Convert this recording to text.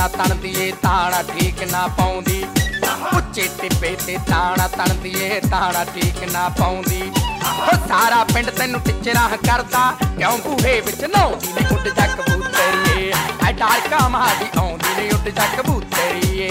ਤਾਣਾ ਤਣਦੀ ਏ ਤਾਣਾ ਠੀਕ ਨਾ ਪਾਉਂਦੀ ਉੱਚੇ ਟਿੱਬੇ ਤੇ ਤਾਣਾ ਤਣਦੀ ਏ ਤਾਣਾ ਠੀਕ ਨਾ ਪਾਉਂਦੀ ਉਹ ਸਾਰਾ ਪਿੰਡ ਤੈਨੂੰ ਟਿਚਰਾਂ ਕਰਦਾ ਕਿਉਂ ਬੂਹੇ ਵਿੱਚ ਨਹਾਉਂਦੀ ਨੀ ਉੱਡ ਜਾ ਕਬੂਤਰੀਏ ਐ ਡਾਰਕਾ ਮਾਂ ਦੀ ਆਉਂਦੀ ਨੀ ਉੱਡ ਜਾ ਕਬੂਤਰੀਏ